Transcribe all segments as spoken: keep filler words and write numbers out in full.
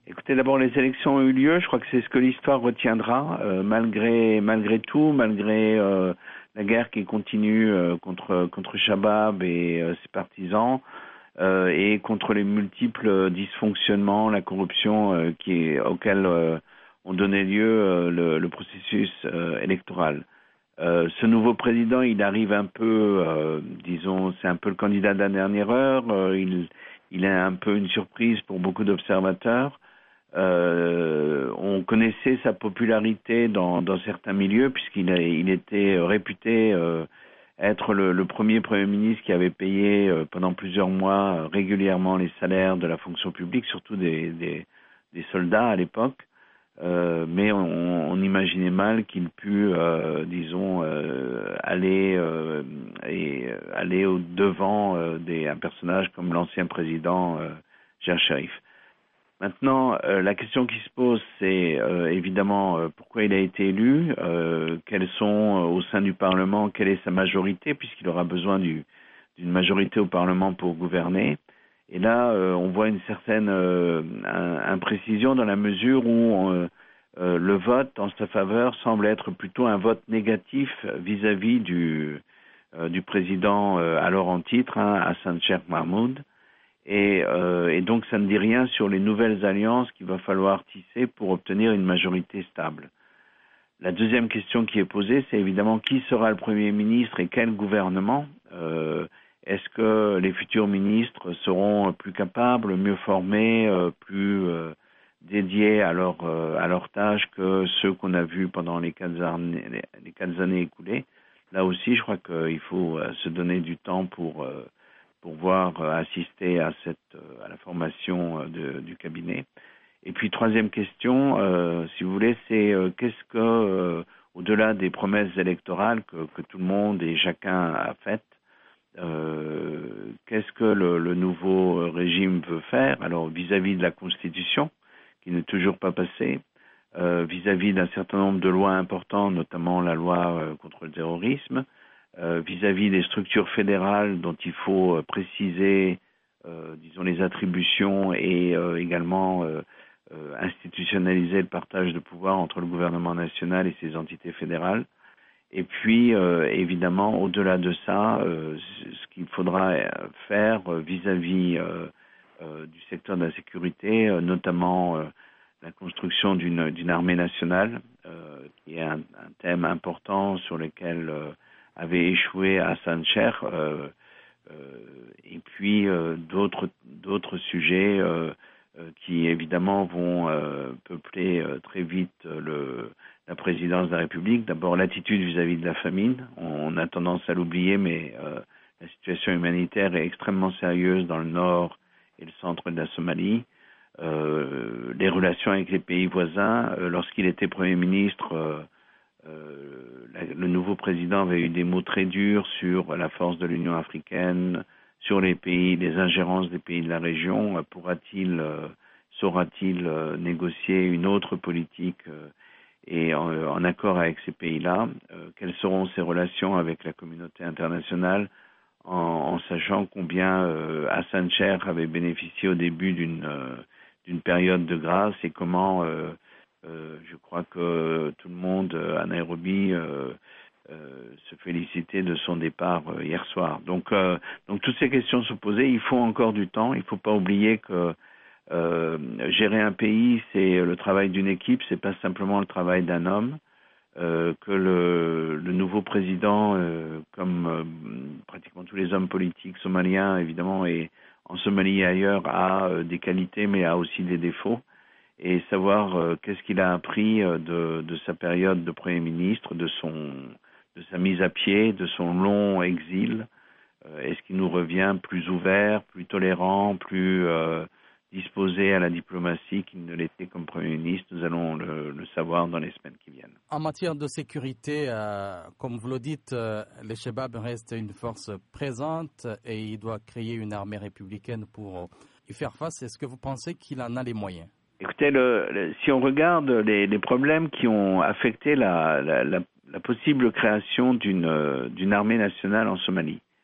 Écoutez, d'abord, les élections ont eu lieu. Je crois que c'est ce que l'histoire retiendra, euh, malgré malgré tout, malgré euh, la guerre qui continue euh, contre contre Shabab et euh, ses partisans, euh, et contre les multiples dysfonctionnements, la corruption euh, qui est, auxquels euh, ont donné lieu euh, le, le processus euh, électoral. Euh, ce nouveau président, il arrive un peu, euh, disons, c'est un peu le candidat de la dernière heure. Euh, il il est un peu une surprise pour beaucoup d'observateurs. Euh, on connaissait sa popularité dans, dans certains milieux puisqu'il a, il était réputé euh, être le, le premier Premier ministre qui avait payé euh, pendant plusieurs mois euh, régulièrement les salaires de la fonction publique, surtout des, des, des soldats à l'époque. Euh, mais on, on imaginait mal qu'il pût, euh, disons, euh, aller euh, et aller au devant euh, des un personnage comme l'ancien président euh, Gérard Sharif. Maintenant, euh, la question qui se pose, c'est euh, évidemment euh, pourquoi il a été élu, euh, quels sont euh, au sein du Parlement, quelle est sa majorité, puisqu'il aura besoin du, d'une majorité au Parlement pour gouverner. Et là, euh, on voit une certaine euh, imprécision dans la mesure où euh, euh, le vote en sa faveur semble être plutôt un vote négatif vis-à-vis du, euh, du président euh, alors en titre, hein, Hassan Sheikh Mahmoud. Et, euh, et donc ça ne dit rien sur les nouvelles alliances qu'il va falloir tisser pour obtenir une majorité stable. La deuxième question qui est posée, c'est évidemment qui sera le Premier ministre et quel gouvernement. Euh, est-ce que les futurs ministres seront plus capables, mieux formés, euh, plus euh, dédiés à leur, euh, à leur tâche que ceux qu'on a vus pendant les quatre années, les quatre années écoulées? Là aussi, je crois qu'il faut euh, se donner du temps pour... Euh, pour voir euh, assister à cette euh, à la formation euh, de, du cabinet. Et puis troisième question, euh, si vous voulez, c'est euh, qu'est-ce que euh, au-delà des promesses électorales que, que tout le monde et chacun a faites, euh, qu'est-ce que le, le nouveau régime veut faire? Alors vis-à-vis de la Constitution, qui n'est toujours pas passée, euh, vis-à-vis d'un certain nombre de lois importantes, notamment la loi euh, contre le terrorisme. Euh, vis-à-vis des structures fédérales dont il faut euh, préciser, euh, disons, les attributions et euh, également euh, euh, institutionnaliser le partage de pouvoir entre le gouvernement national et ses entités fédérales. Et puis, euh, évidemment, au-delà de ça, euh, ce qu'il faudra faire euh, vis-à-vis euh, euh, du secteur de la sécurité, euh, notamment euh, la construction d'une, d'une armée nationale, euh, qui est un, un thème important sur lequel euh, avait échoué Hassan Sheikh, euh, euh, et puis euh, d'autres d'autres sujets euh, euh, qui évidemment vont euh, peupler euh, très vite euh, le, la présidence de la République. D'abord l'attitude vis-à-vis de la famine, on a tendance à l'oublier, mais euh, la situation humanitaire est extrêmement sérieuse dans le nord et le centre de la Somalie. Euh, les relations avec les pays voisins, euh, lorsqu'il était Premier ministre, euh, Euh, la, le nouveau président avait eu des mots très durs sur la force de l'Union africaine, sur les pays, les ingérences des pays de la région. Pourra-t-il, euh, saura-t-il euh, négocier une autre politique euh, et en, en accord avec ces pays-là? euh, Quelles seront ses relations avec la communauté internationale, en, en sachant combien euh, Hassan Sheikh avait bénéficié au début d'une, euh, d'une période de grâce et comment... Euh, Euh, je crois que tout le monde à Nairobi euh, euh, se félicitait de son départ euh, hier soir. Donc, euh, donc toutes ces questions se posaient. Il faut encore du temps. Il ne faut pas oublier que euh, gérer un pays, c'est le travail d'une équipe. C'est pas simplement le travail d'un homme. Euh, que le, le nouveau président, euh, comme euh, pratiquement tous les hommes politiques somaliens, évidemment, et en Somalie et ailleurs, a euh, des qualités, mais a aussi des défauts. Et savoir euh, qu'est-ce qu'il a appris euh, de, de sa période de Premier ministre, de son, de sa mise à pied, de son long exil. Euh, est-ce qu'il nous revient plus ouvert, plus tolérant, plus euh, disposé à la diplomatie qu'il ne l'était comme Premier ministre? Nous allons le, le savoir dans les semaines qui viennent. En matière de sécurité, euh, comme vous le dites, euh, le Shabab reste une force présente et il doit créer une armée républicaine pour y faire face. Est-ce que vous pensez qu'il en a les moyens? Écoutez, le, le, si on regarde les, les problèmes qui ont affecté la, la, la, la possible création d'une, d'une armée nationale en Somalie,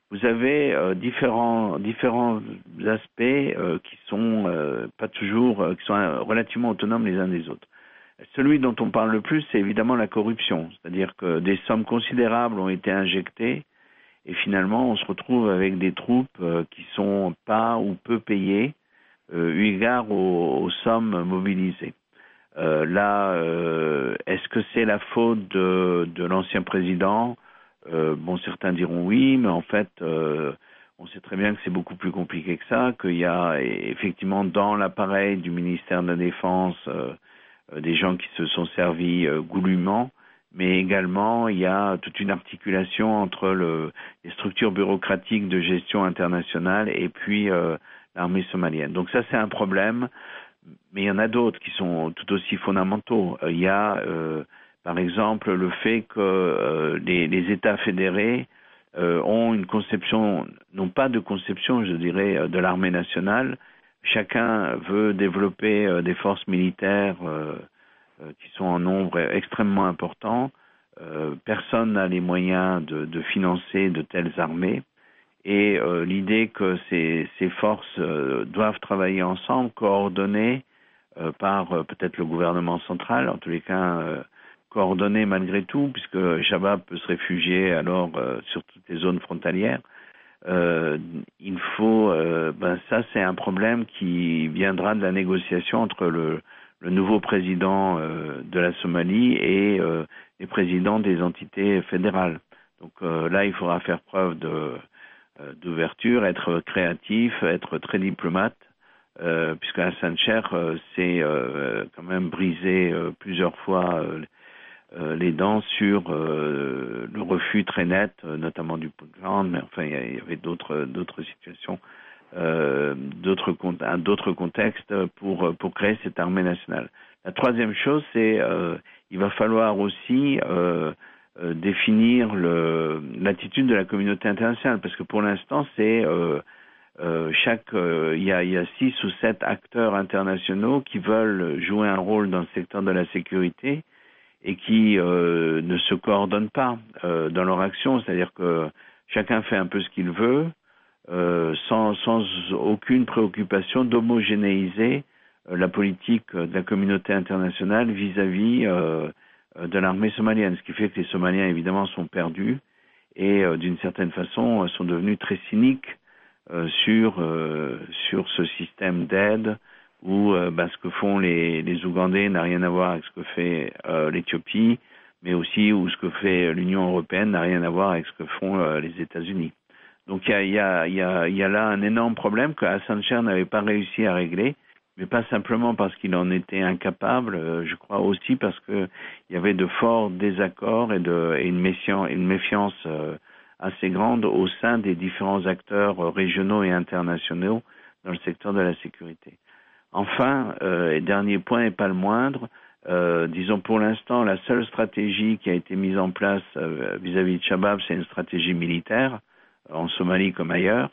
vous avez euh, différents différents aspects euh, qui sont euh, pas toujours euh, qui sont euh, relativement autonomes les uns des autres. Celui dont on parle le plus, c'est évidemment la corruption, c'est-à-dire que des sommes considérables ont été injectées et finalement on se retrouve avec des troupes euh, qui sont pas ou peu payées euh, eu égard aux, aux sommes mobilisées. Euh, là, euh, est-ce que c'est la faute de, de l'ancien président ? euh, Bon, certains diront oui, mais en fait, euh, on sait très bien que c'est beaucoup plus compliqué que ça, qu'il y a effectivement dans l'appareil du ministère de la Défense euh, des gens qui se sont servis euh, goulûment, mais également il y a toute une articulation entre le, les structures bureaucratiques de gestion internationale et puis euh, l'armée somalienne. Donc ça, c'est un problème. Mais il y en a d'autres qui sont tout aussi fondamentaux. Il y a, euh, par exemple, le fait que euh, les, les États fédérés euh, ont une conception, non pas de conception, je dirais, de l'armée nationale. Chacun veut développer euh, des forces militaires euh, euh, qui sont en nombre extrêmement important. Euh, personne n'a les moyens de, de financer de telles armées. Et euh, l'idée que ces, ces forces euh, doivent travailler ensemble, coordonnées euh, par euh, peut-être le gouvernement central, en tous les cas euh, coordonnées malgré tout, puisque Shabab peut se réfugier alors euh, sur toutes les zones frontalières. Euh, il faut, euh, ben ça c'est un problème qui viendra de la négociation entre le, le nouveau président euh, de la Somalie et euh, les présidents des entités fédérales. Donc euh, là il faudra faire preuve de d'ouverture, être créatif, être très diplomate, euh, puisque Hassan Sheikh euh, s'est euh, quand même brisé euh, plusieurs fois euh, euh, les dents sur euh, le refus très net, euh, notamment du Puntland, mais enfin il y avait d'autres d'autres situations, euh, d'autres un d'autres contextes pour pour créer cette armée nationale. La troisième chose, c'est euh, il va falloir aussi euh, Euh, définir le, l'attitude de la communauté internationale, parce que pour l'instant c'est euh, euh, chaque euh, il y a il y a six ou sept acteurs internationaux qui veulent jouer un rôle dans le secteur de la sécurité et qui euh, ne se coordonnent pas euh, dans leur action, c'est-à-dire que chacun fait un peu ce qu'il veut euh, sans sans aucune préoccupation d'homogénéiser euh, la politique de la communauté internationale vis-à-vis euh, de l'armée somalienne, ce qui fait que les Somaliens évidemment sont perdus et euh, d'une certaine façon euh, sont devenus très cyniques euh, sur euh, sur ce système d'aide où euh, bah, ce que font les, les Ougandais n'a rien à voir avec ce que fait euh, l'Éthiopie, mais aussi où ce que fait l'Union européenne n'a rien à voir avec ce que font euh, les États-Unis. Donc il y a, y, a, y, a, y a là un énorme problème que Hassan Sheikh n'avait pas réussi à régler, mais pas simplement parce qu'il en était incapable, euh, je crois aussi parce que il y avait de forts désaccords et, de, et une méfiance, une méfiance euh, assez grande au sein des différents acteurs euh, régionaux et internationaux dans le secteur de la sécurité. Enfin, euh, et dernier point et pas le moindre, euh, disons pour l'instant la seule stratégie qui a été mise en place euh, vis-à-vis de Shabab, c'est une stratégie militaire, en Somalie comme ailleurs.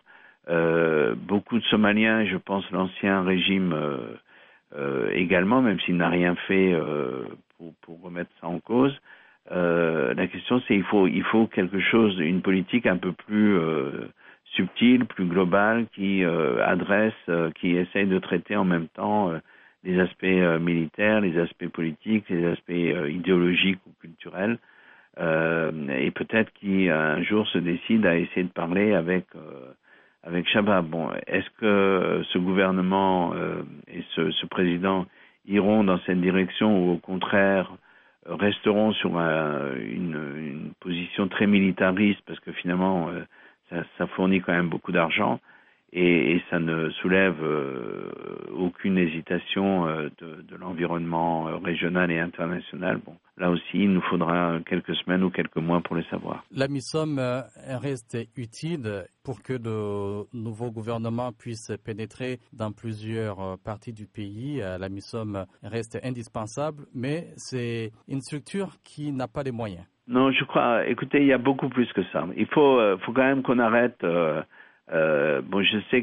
Euh, beaucoup de Somaliens, je pense l'ancien régime euh, euh, également, même s'il n'a rien fait euh, pour, pour remettre ça en cause. Euh, la question c'est il faut il faut quelque chose, une politique un peu plus euh, subtile, plus globale, qui euh, adresse, euh, qui essaye de traiter en même temps euh, les aspects euh, militaires, les aspects politiques, les aspects euh, idéologiques ou culturels. Euh, et peut-être qui un jour se décide à essayer de parler avec euh, avec Shabab. Bon, est-ce que ce gouvernement euh, et ce, ce président iront dans cette direction ou au contraire resteront sur un, une, une position très militariste parce que finalement euh, ça, ça fournit quand même beaucoup d'argent et, et ça ne soulève euh, aucune hésitation euh, de, de l'environnement euh, régional et international. Bon, là aussi, il nous faudra quelques semaines ou quelques mois pour le savoir. La MISOM euh, reste utile pour que le nouveau gouvernement puisse pénétrer dans plusieurs euh, parties du pays. Euh, la MISOM reste indispensable, mais c'est une structure qui n'a pas les moyens. Non, je crois, écoutez, il y a beaucoup plus que ça. Il faut, euh, faut quand même qu'on arrête... Euh, Euh, bon, je sais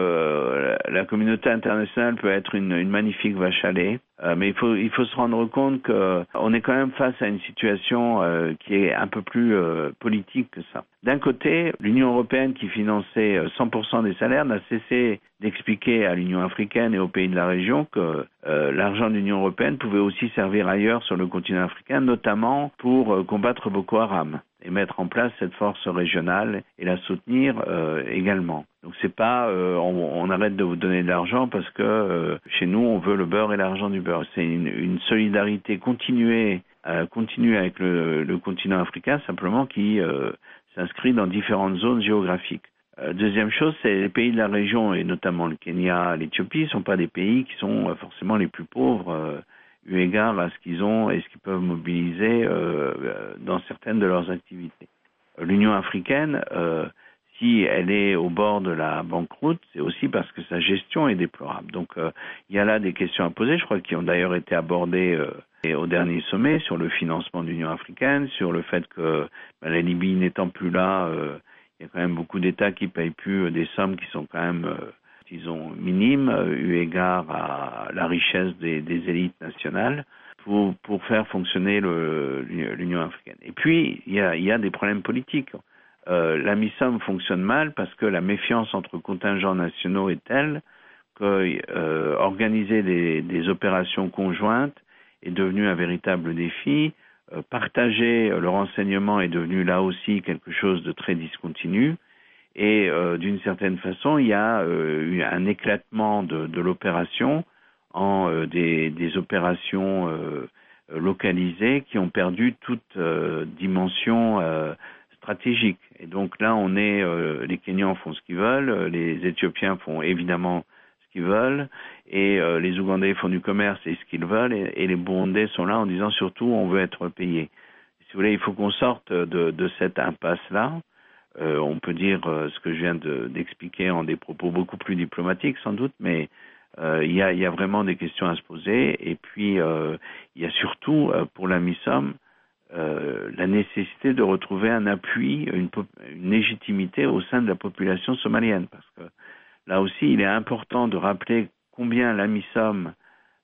que la communauté internationale peut être une, une magnifique vache à lait, euh, mais il faut il faut se rendre compte que on est quand même face à une situation euh, qui est un peu plus euh, politique que ça. D'un côté, l'Union européenne qui finançait cent pour cent des salaires n'a cessé d'expliquer à l'Union africaine et aux pays de la région que euh, l'argent de l'Union européenne pouvait aussi servir ailleurs sur le continent africain, notamment pour euh, combattre Boko Haram et mettre en place cette force régionale et la soutenir euh, également. Donc c'est pas euh, on, on arrête de vous donner de l'argent parce que euh, chez nous on veut le beurre et l'argent du beurre. C'est une, une solidarité continuée, euh, continue avec le, le continent africain, simplement qui euh, s'inscrit dans différentes zones géographiques. Euh, deuxième chose, c'est les pays de la région et notamment le Kenya, l'Éthiopie, ne sont pas des pays qui sont euh, forcément les plus pauvres. Euh, eu égard à ce qu'ils ont et ce qu'ils peuvent mobiliser euh, dans certaines de leurs activités. L'Union africaine, euh, si elle est au bord de la banqueroute, c'est aussi parce que sa gestion est déplorable. Donc euh, il y a là des questions à poser, je crois, qui ont d'ailleurs été abordées euh, au dernier sommet sur le financement de l'Union africaine, sur le fait que ben, la Libye n'étant plus là, euh, il y a quand même beaucoup d'États qui payent plus euh, des sommes qui sont quand même... Euh, disons, minime, eu égard à la richesse des, des élites nationales, pour, pour faire fonctionner le, l'Union africaine. Et puis, il y a, il y a des problèmes politiques. Euh, la MISOM fonctionne mal parce que la méfiance entre contingents nationaux est telle que euh, organiser des, des opérations conjointes est devenu un véritable défi. Euh, partager le renseignement est devenu là aussi quelque chose de très discontinu. Et euh, d'une certaine façon, il y a euh, eu un éclatement de, de l'opération en euh, des, des opérations euh, localisées qui ont perdu toute euh, dimension euh, stratégique. Et donc là, on est, euh, les Kenyans font ce qu'ils veulent, les Éthiopiens font évidemment ce qu'ils veulent, et euh, les Ougandais font du commerce et ce qu'ils veulent, et, et les Burundais sont là en disant surtout on veut être payé. Si vous voulez, il faut qu'on sorte de, de cette impasse-là. Euh, on peut dire euh, ce que je viens de, d'expliquer en des propos beaucoup plus diplomatiques sans doute, mais euh, il y a, il y a vraiment des questions à se poser. Et puis euh, il y a surtout euh, pour la MISOM euh, la nécessité de retrouver un appui, une, une légitimité au sein de la population somalienne, parce que là aussi il est important de rappeler combien la MISOM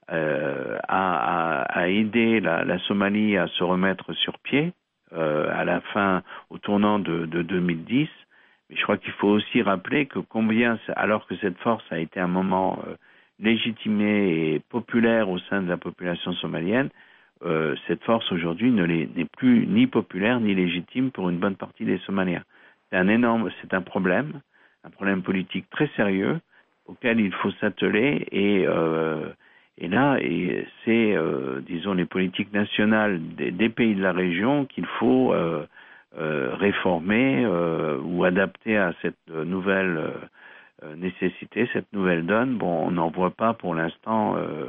euh, a, a, a aidé la, la Somalie à se remettre sur pied. Euh, à la fin, au tournant de, de deux mille dix. Mais je crois qu'il faut aussi rappeler que combien, alors que cette force a été un moment euh, légitimée et populaire au sein de la population somalienne, euh, cette force aujourd'hui ne l'est, n'est plus ni populaire ni légitime pour une bonne partie des Somaliens. C'est un énorme, c'est un problème, un problème politique très sérieux auquel il faut s'atteler et euh, Et là, et c'est, euh, disons, les politiques nationales des, des pays de la région qu'il faut euh, euh, réformer euh, ou adapter à cette nouvelle euh, nécessité, cette nouvelle donne. Bon, on n'en voit pas pour l'instant euh,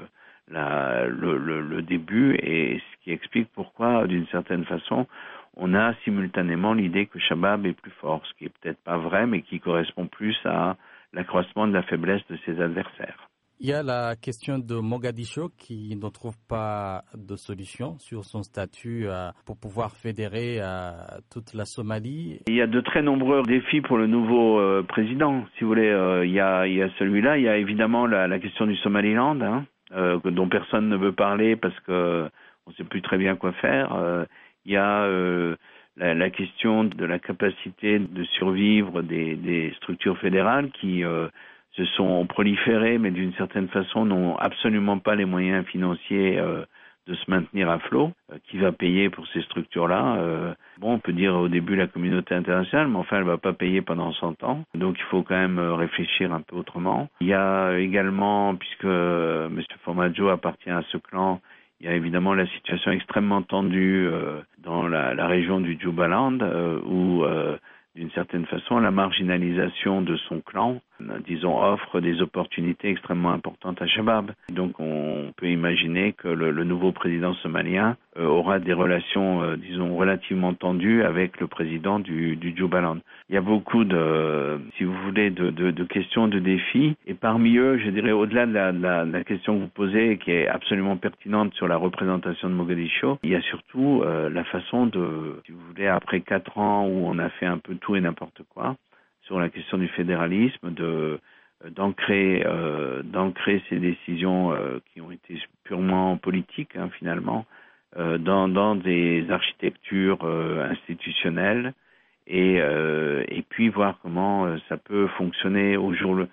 la, le, le, le début, et ce qui explique pourquoi, d'une certaine façon, on a simultanément l'idée que Shabab est plus fort, ce qui est peut-être pas vrai, mais qui correspond plus à l'accroissement de la faiblesse de ses adversaires. Il y a la question de Mogadiscio qui ne trouve pas de solution sur son statut euh, pour pouvoir fédérer euh, toute la Somalie. Il y a de très nombreux défis pour le nouveau euh, président. Si vous voulez, euh, il y a, il y a celui-là. Il y a évidemment la, la question du Somaliland, hein, euh, dont personne ne veut parler parce que on ne sait plus très bien quoi faire. Euh, il y a euh, la, la question de la capacité de survivre des, des structures fédérales qui euh, se sont proliférés, mais d'une certaine façon n'ont absolument pas les moyens financiers euh, de se maintenir à flot. Euh, qui va payer pour ces structures-là euh, Bon, on peut dire au début la communauté internationale, mais enfin elle va pas payer pendant cent ans. Donc il faut quand même réfléchir un peu autrement. Il y a également, puisque euh, M. Formaggio appartient à ce clan, il y a évidemment la situation extrêmement tendue euh, dans la, la région du Jubaland, euh, où euh, d'une certaine façon, la marginalisation de son clan, disons, offre des opportunités extrêmement importantes à Shabab. Donc, on peut imaginer que le, le nouveau président somalien euh, aura des relations, euh, disons, relativement tendues avec le président du, du Jubaland. Il y a beaucoup de, si vous voulez, de, de, de questions, de défis. Et parmi eux, je dirais, au-delà de la, de la, de la question que vous posez, qui est absolument pertinente sur la représentation de Mogadiscio, il y a surtout euh, la façon de, si vous voulez, après quatre ans où on a fait un peu tout et n'importe quoi, sur la question du fédéralisme, de d'ancrer euh, d'ancrer ces décisions euh, qui ont été purement politiques hein, finalement euh, dans dans des architectures euh, institutionnelles et euh, et puis voir comment euh, ça peut fonctionner au jour le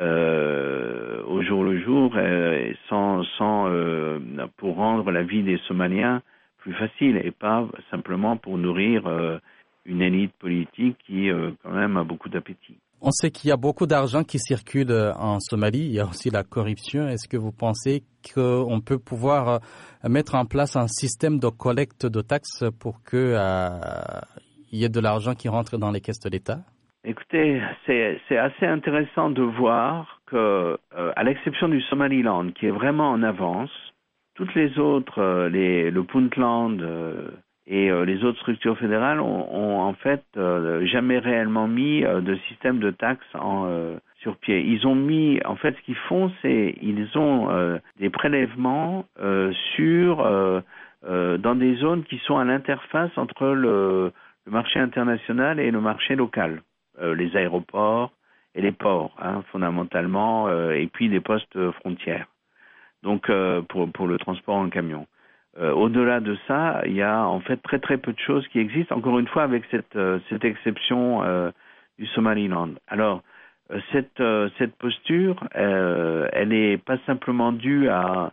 euh, au jour le jour euh, sans sans euh, pour rendre la vie des Somaliens plus facile et pas simplement pour nourrir euh, une élite politique qui euh, quand même a beaucoup d'appétit. On sait qu'il y a beaucoup d'argent qui circule en Somalie. Il y a aussi la corruption. Est-ce que vous pensez qu'on peut pouvoir mettre en place un système de collecte de taxes pour que euh, il y ait de l'argent qui rentre dans les caisses de l'État? Écoutez, c'est, c'est assez intéressant de voir que, euh, à l'exception du Somaliland, qui est vraiment en avance, toutes les autres, euh, les, le Puntland euh, et euh, les autres structures fédérales ont, ont en fait euh, jamais réellement mis euh, de système de taxes en, euh, sur pied. Ils ont mis, en fait, ce qu'ils font, c'est ils ont euh, des prélèvements euh, sur euh, euh, dans des zones qui sont à l'interface entre le, le marché international et le marché local, euh, les aéroports et les ports, hein, fondamentalement, euh, et puis les postes frontières. Donc euh, pour pour le transport en camion. Euh, au-delà de ça, il y a en fait très très peu de choses qui existent. Encore une fois, avec cette euh, cette exception euh, du Somaliland. Alors euh, cette euh, cette posture, euh, elle est pas simplement due à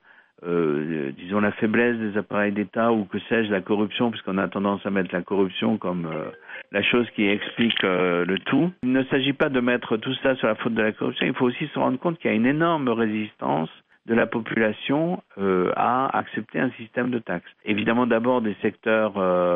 euh, disons la faiblesse des appareils d'État ou que sais-je la corruption, puisqu'on a tendance à mettre la corruption comme euh, la chose qui explique euh, le tout. Il ne s'agit pas de mettre tout ça sur la faute de la corruption. Il faut aussi se rendre compte qu'il y a une énorme résistance de la population euh, à accepter un système de taxes. Évidemment d'abord des secteurs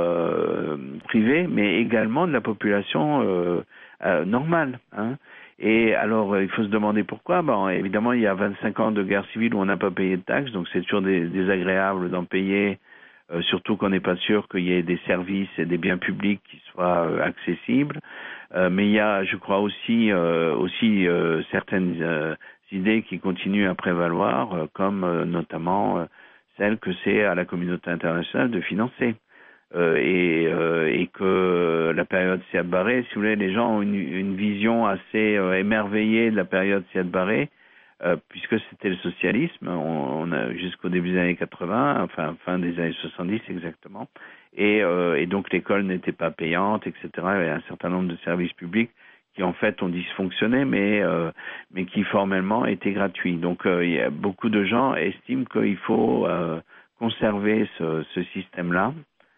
euh, privés, mais également de la population euh, euh, normale. Hein. Et alors il faut se demander pourquoi. Bon, évidemment il y a vingt-cinq ans de guerre civile où on n'a pas payé de taxes, donc c'est toujours des, désagréable d'en payer, euh, surtout qu'on n'est pas sûr qu'il y ait des services et des biens publics qui soient euh, accessibles. Euh, mais il y a, je crois aussi, euh, aussi euh, certaines euh, idées qui continuent à prévaloir, euh, comme euh, notamment euh, celle que c'est à la communauté internationale de financer. Euh, et, euh, et que la période Siad Barré, si vous voulez, les gens ont une, une vision assez euh, émerveillée de la période Siad Barré, euh, puisque c'était le socialisme, on, on a jusqu'au début des années quatre-vingts, enfin fin des années soixante-dix exactement, et, euh, et donc l'école n'était pas payante, et cetera. Il y a un certain nombre de services publics qui en fait ont dysfonctionné, mais euh, mais qui formellement étaient gratuits. Donc euh, il y a beaucoup de gens estiment qu'il faut euh, conserver ce, ce système-là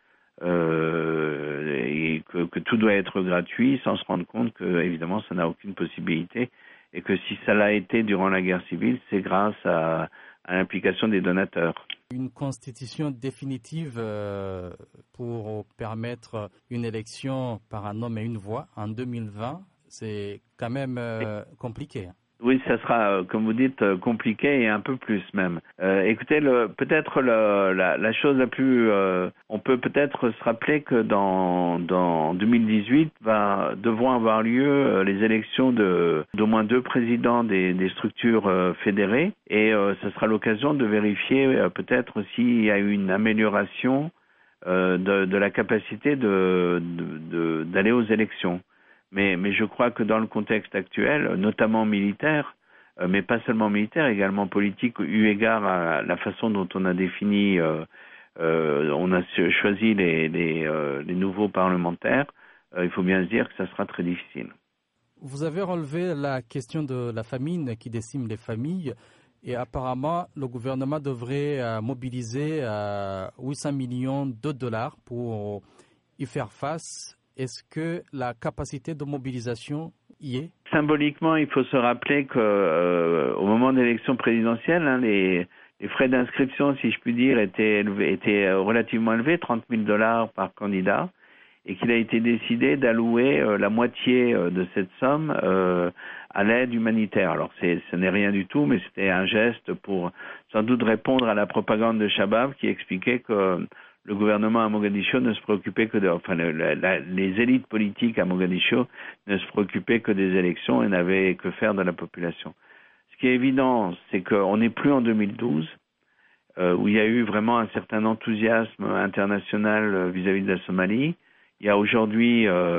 euh, et que, que tout doit être gratuit, sans se rendre compte que évidemment ça n'a aucune possibilité et que si ça l'a été durant la guerre civile, c'est grâce à, à l'implication des donateurs. Une constitution définitive euh, pour permettre une élection par un homme et une voix en deux mille vingt, c'est quand même euh, compliqué. Oui, ça sera, comme vous dites, compliqué et un peu plus même. Euh, écoutez, le, peut-être le, la, la chose la plus, euh, on peut peut-être se rappeler que dans, dans deux mille dix-huit va, devront avoir lieu euh, les élections de d'au moins deux présidents des, des structures euh, fédérées et euh, ça sera l'occasion de vérifier euh, peut-être s'il y a eu une amélioration euh, de, de la capacité de, de, de, d'aller aux élections. Mais, mais je crois que dans le contexte actuel, notamment militaire, euh, mais pas seulement militaire, également politique, eu égard à la façon dont on a défini, euh, euh, on a choisi les, les, euh, les nouveaux parlementaires, euh, il faut bien se dire que ça sera très difficile. Vous avez relevé la question de la famine qui décime les familles et apparemment le gouvernement devrait euh, mobiliser euh, huit cents millions de dollars pour y faire face. Est-ce que la capacité de mobilisation y est? Symboliquement, il faut se rappeler qu'au euh, moment de l'élection présidentielle, hein, les, les frais d'inscription, si je puis dire, étaient, élevés, étaient relativement élevés, trente mille dollars par candidat, et qu'il a été décidé d'allouer euh, la moitié euh, de cette somme euh, à l'aide humanitaire. Alors, c'est, ce n'est rien du tout, mais c'était un geste pour sans doute répondre à la propagande de Shabab qui expliquait que le gouvernement à Mogadiscio ne se préoccupait que de, enfin, le, la, les élites politiques à Mogadiscio ne se préoccupaient que des élections et n'avaient que faire de la population. Ce qui est évident, c'est qu'on n'est plus en deux mille douze, euh, où il y a eu vraiment un certain enthousiasme international vis-à-vis de la Somalie. Il y a aujourd'hui euh,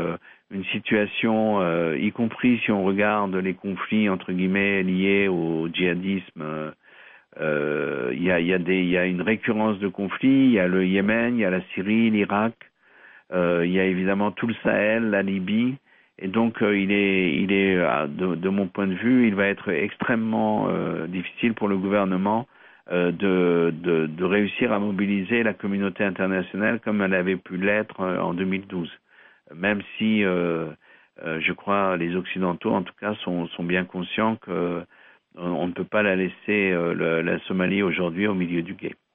une situation, euh, y compris si on regarde les conflits entre guillemets liés au djihadisme. Euh, euh, il y a, il y a des, il y a une récurrence de conflits. Il y a le Yémen, il y a la Syrie, l'Irak. Euh, il y a évidemment tout le Sahel, la Libye. Et donc, euh, il est, il est, de, de mon point de vue, il va être extrêmement euh, difficile pour le gouvernement euh, de, de, de réussir à mobiliser la communauté internationale comme elle avait pu l'être euh, en deux mille douze. Même si, euh, euh, je crois, les Occidentaux, en tout cas, sont, sont bien conscients que euh, on ne peut pas la laisser, euh, le, la Somalie aujourd'hui, au milieu du gué.